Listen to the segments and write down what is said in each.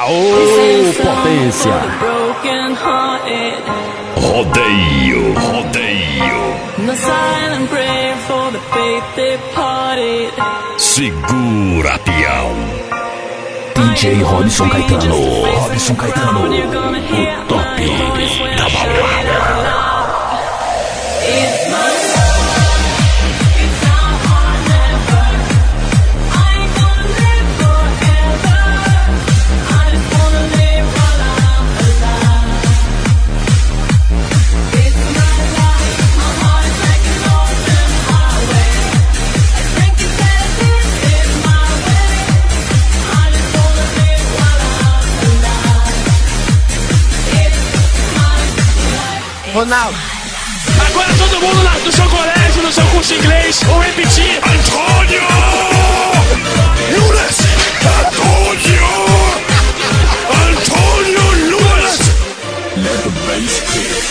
Aô, potência! Rodeio. Segura, peão. DJ Robson Caetano, o top da balada. Ronaldo. Agora todo mundo no seu colégio, no seu curso de inglês, ou repetir. Antônio! Nunes! Antônio Nunes! Let the bass kick.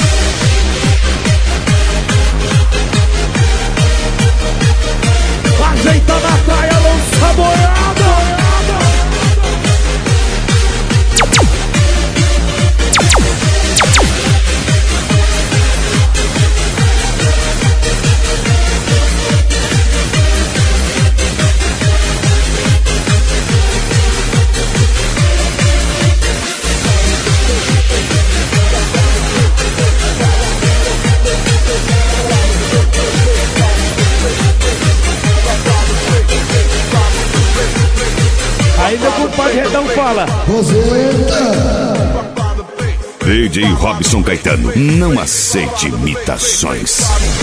Ajeita na praia, lança boiada. Aí meu compadre Redão fala: DJ Robson Caetano, não aceite imitações.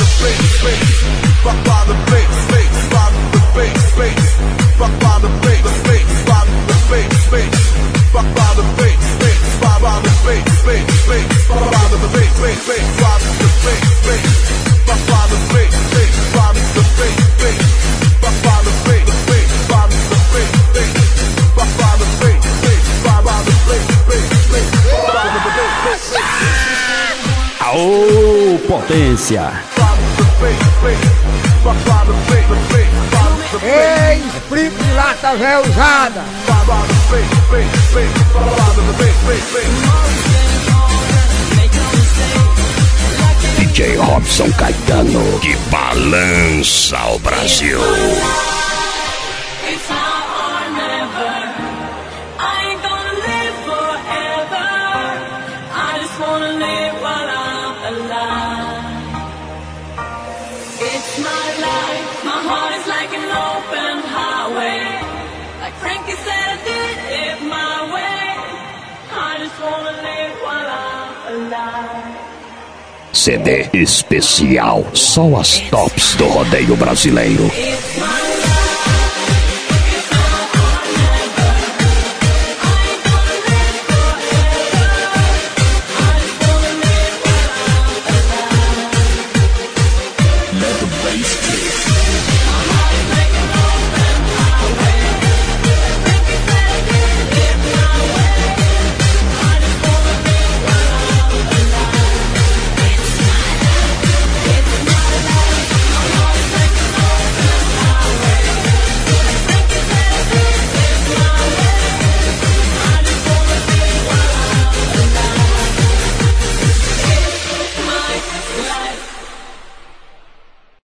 Aô, potência! Ei, Spring lata velha usada. DJ Robson Caetano, que balança o Brasil. It's my life, my heart is like an open highway. Like Frankie said, I did it my way. I just wanna live while I'm alive. CD especial, só as tops do rodeio brasileiro. It's my